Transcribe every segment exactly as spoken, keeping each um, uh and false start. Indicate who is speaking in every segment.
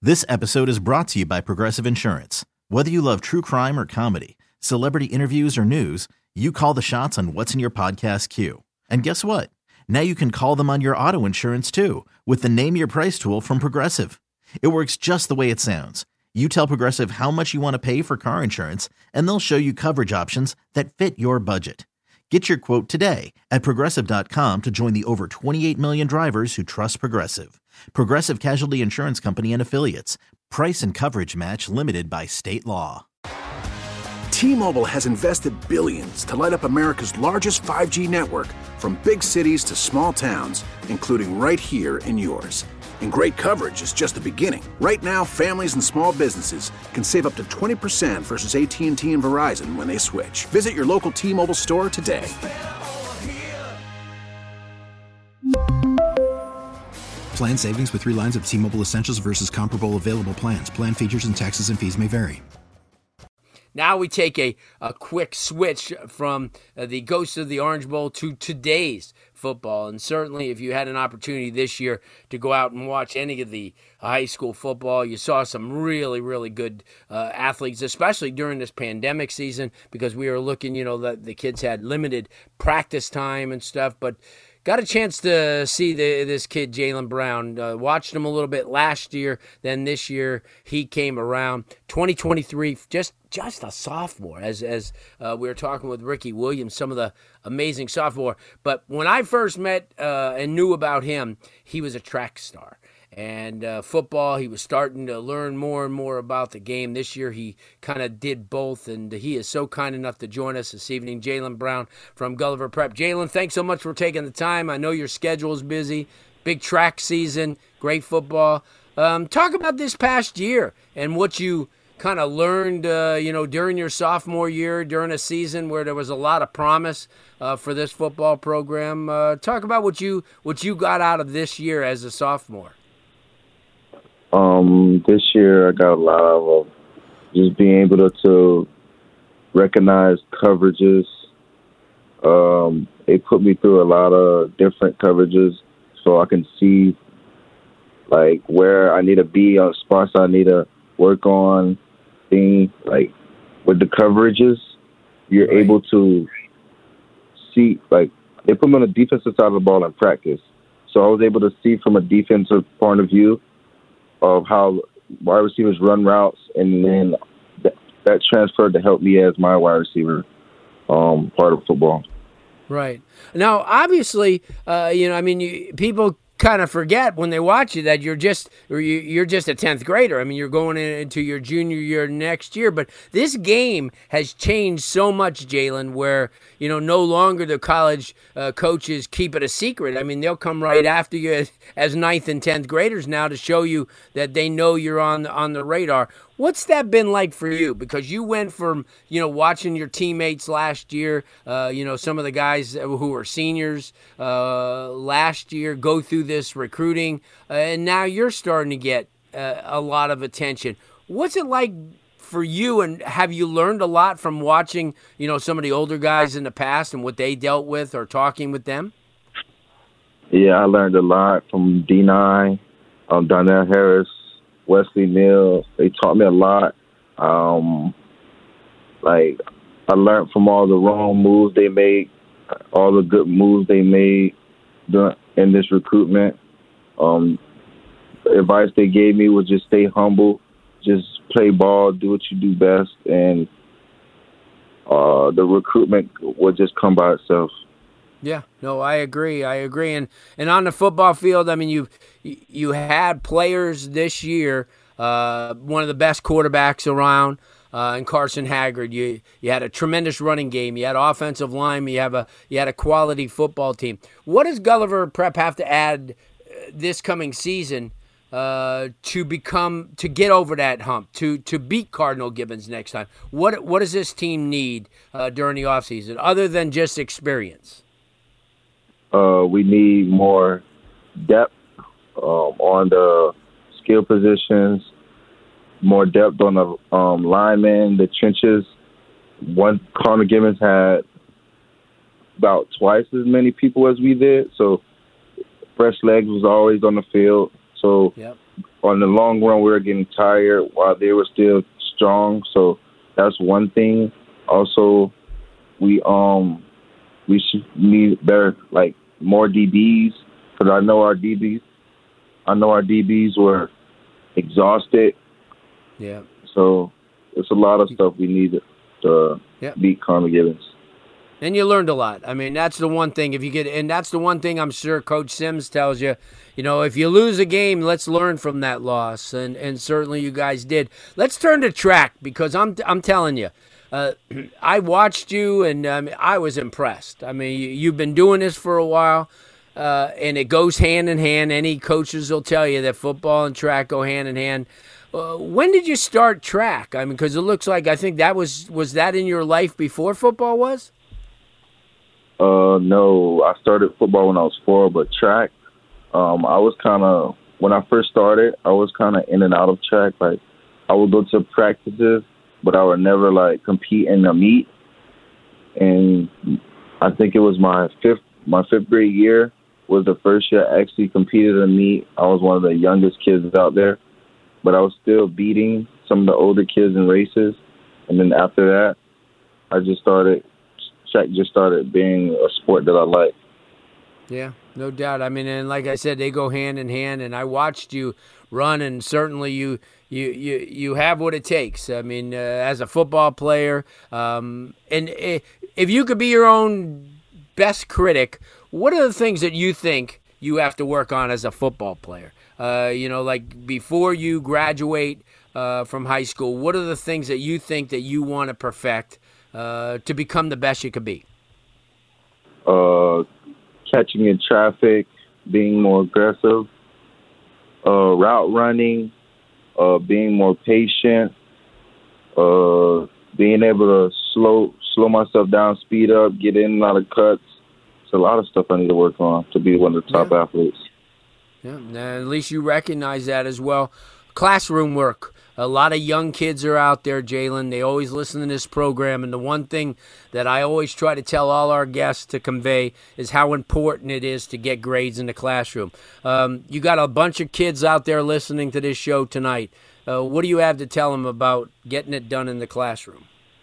Speaker 1: This episode is brought to you by Progressive Insurance. Whether you love true crime or comedy, celebrity interviews or news, you call the shots on what's in your podcast queue. And guess what? Now you can call them on your auto insurance too with the Name Your Price tool from Progressive. It works just the way it sounds. You tell Progressive how much you want to pay for car insurance, and they'll show you coverage options that fit your budget. Get your quote today at Progressive dot com to join the over twenty-eight million drivers who trust Progressive. Progressive Casualty Insurance Company and Affiliates. Price and coverage match limited by state law.
Speaker 2: T-Mobile has invested billions to light up America's largest five G network, from big cities to small towns, including right here in yours. And great coverage is just the beginning. Right now, families and small businesses can save up to twenty percent versus A T and T and Verizon when they switch. Visit your local T-Mobile store today.
Speaker 3: Plan savings with three lines of T-Mobile Essentials versus comparable available plans. Plan features and taxes and fees may vary.
Speaker 4: Now we take a, a quick switch from uh, the Ghost of the Orange Bowl to today's football. And certainly if you had an opportunity this year to go out and watch any of the high school football, you saw some really, really good uh, athletes, especially during this pandemic season, because we were looking, you know, the, the kids had limited practice time and stuff, but got a chance to see the, this kid, Jaylen Brown. Uh, watched him a little bit last year. Then this year he came around. twenty twenty-three, just just a sophomore, as as uh, we were talking with Ricky Williams, some of the amazing sophomore. But when I first met uh, and knew about him, he was a track star. And uh, football, he was starting to learn more and more about the game. This year, he kind of did both, and he is so kind enough to join us this evening. Jaylen Brown from Gulliver Prep. Jaylen, thanks so much for taking the time. I know your schedule is busy. Big track season, great football. Um, talk about this past year and what you kind of learned, uh, you know, during your sophomore year, during a season where there was a lot of promise uh, for this football program. Uh, talk about what you what you got out of this year as a sophomore.
Speaker 5: Um, this year I got a lot of uh, just being able to, to recognize coverages. Um, it put me through a lot of different coverages so I can see like where I need to be on spots I need to work on. Things like with the coverages, you're right. able to see, like they put me on the defensive side of the ball in practice. So I was able to see from a defensive point of view of how wide receivers run routes, and then that, that transferred to help me as my wide receiver um, part of football.
Speaker 4: Right. Now, obviously, uh, you know, I mean, you, people kind of forget when they watch you that you're just or you, you're just a tenth grader. I mean, you're going into your junior year next year. But this game has changed so much, Jaylen, where, you know, no longer the college uh, coaches keep it a secret. I mean, they'll come right after you as, as ninth and tenth graders now to show you that they know you're on the, on the radar. What's that been like for you? Because you went from, you know, watching your teammates last year, uh, you know, some of the guys who were seniors uh, last year go through this recruiting, uh, and now you're starting to get uh, a lot of attention. What's it like for you, and have you learned a lot from watching, you know, some of the older guys in the past and what they dealt with or talking with them?
Speaker 5: Yeah, I learned a lot from D nine, um, Donnell Harris, Wesley Neal. They taught me a lot. Um, like, I learned from all the wrong moves they made, all the good moves they made during, in this recruitment. Um, the advice they gave me was just stay humble, just play ball, do what you do best, and uh, the recruitment will just come by itself.
Speaker 4: Yeah, no, I agree. I agree. And and on the football field, I mean, you you had players this year, uh, one of the best quarterbacks around, uh, and Carson Haggard. You you had a tremendous running game. You had offensive line. You have a you had a quality football team. What does Gulliver Prep have to add this coming season uh, to become to get over that hump, to to beat Cardinal Gibbons next time? What what does this team need uh, during the offseason other than just experience?
Speaker 5: Uh, we need more depth um, on the skill positions, more depth on the um, linemen, the trenches. One Connor Gibbons had about twice as many people as we did, so fresh legs was always on the field. So
Speaker 4: yep.
Speaker 5: on the long run, we were getting tired while they were still strong. So that's one thing. Also, we um we should need better, like more D Bs, because I know our D Bs, I know our D Bs were exhausted.
Speaker 4: Yeah.
Speaker 5: So it's a lot of stuff we need to
Speaker 4: yeah.
Speaker 5: beat Connor Gibbons.
Speaker 4: And you learned a lot. I mean, that's the one thing. If you get, and that's the one thing I'm sure Coach Sims tells you. You know, if you lose a game, let's learn from that loss, and and certainly you guys did. Let's turn to track, because I'm I'm telling you, uh, I watched you and um, I was impressed. I mean, you, you've been doing this for a while, uh, and it goes hand in hand. Any coaches will tell you that football and track go hand in hand. Uh, when did you start track? I mean, because it looks like I think that was was that in your life before football was?
Speaker 5: Uh, no, I started football when I was four, but track, um, I was kind of, when I first started, I was kind of in and out of track. Like, I would go to practices, but I would never, like, compete in a meet. And I think it was my fifth, my fifth grade year was the first year I actually competed in a meet. I was one of the youngest kids out there, but I was still beating some of the older kids in races. And then after that, I just started track just started being a sport that I like.
Speaker 4: Yeah, no doubt. I mean, and like I said, they go hand in hand, and I watched you run, and certainly you you you, you have what it takes. I mean, uh, as a football player, um, and if you could be your own best critic, what are the things that you think you have to work on as a football player? Uh, you know, like before you graduate uh, from high school, what are the things that you think that you want to perfect Uh, to become the best you could be?
Speaker 5: Uh, catching in traffic, being more aggressive, uh, route running, uh, being more patient, uh, being able to slow slow myself down, speed up, get in and out of cuts. It's a lot of stuff I need to work on to be one of the top
Speaker 4: yeah.
Speaker 5: athletes.
Speaker 4: Yeah, and at least you recognize that as well. Classroom work. A lot of young kids are out there, Jalen. They always listen to this program, and the one thing that I always try to tell all our guests to convey is how important it is to get grades in the classroom. Um, you got a bunch of kids out there listening to this show tonight. Uh, what do you have to tell them about getting it done in the classroom?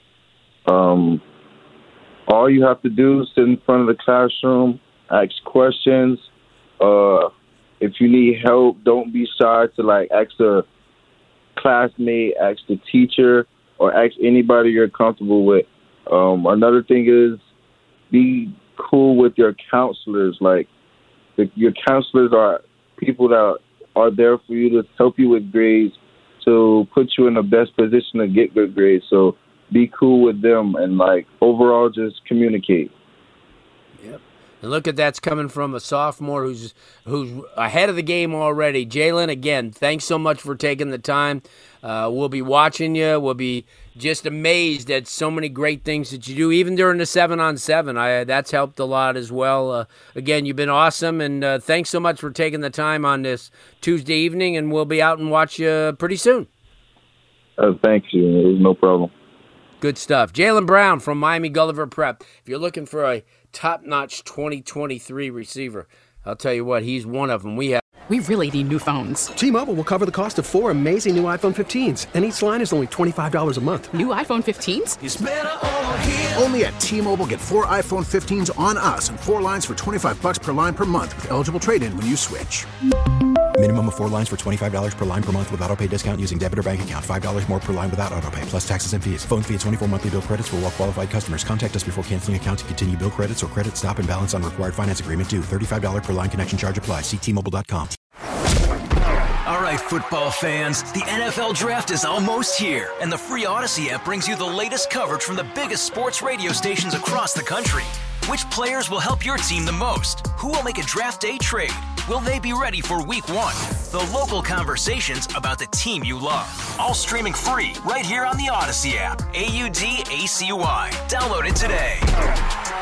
Speaker 5: Um, all you have to do is sit in front of the classroom, ask questions. Uh, if you need help, don't be shy to like ask a classmate, ask the teacher, or ask anybody you're comfortable with. Um, another thing is be cool with your counselors. Like the, your counselors are people that are there for you to help you with grades, to put you in the best position to get good grades. So be cool with them and like overall just communicate.
Speaker 4: Yep. And look at that's coming from a sophomore who's who's ahead of the game already. Jalen, again, thanks so much for taking the time. Uh, we'll be watching you. We'll be just amazed at so many great things that you do, even during the seven on seven. I that's helped a lot as well. Uh, again, you've been awesome, and uh, thanks so much for taking the time on this Tuesday evening. And we'll be out and watch you pretty soon.
Speaker 5: Uh, thank you. It was no problem.
Speaker 4: Good stuff. Jalen Brown from Miami Gulliver Prep. If you're looking for a top-notch twenty twenty-three receiver, I'll tell you what, he's one of them. We have.
Speaker 6: We really need new phones.
Speaker 7: T-Mobile will cover the cost of four amazing new iPhone fifteens, and each line is only twenty-five dollars a month.
Speaker 6: New iPhone fifteens?
Speaker 2: It's better over here. Only at T-Mobile, get four iPhone fifteens on us and four lines for twenty-five bucks per line per month with eligible trade-in when you switch.
Speaker 3: Minimum of four lines for twenty-five dollars per line per month with autopay discount using debit or bank account. five dollars more per line without autopay, plus taxes and fees. Phone fee at twenty-four monthly bill credits for well-qualified customers. Contact us before canceling account to continue bill credits or credit stop and balance on required finance agreement due. thirty-five dollars per line connection charge applies. See T Mobile dot com.
Speaker 8: All right, football fans, the N F L Draft is almost here, and the free Odyssey app brings you the latest coverage from the biggest sports radio stations across the country. Which players will help your team the most? Who will make a draft day trade? Will they be ready for week one? The local conversations about the team you love. All streaming free right here on the Odyssey app. A U D A C Y. Download it today.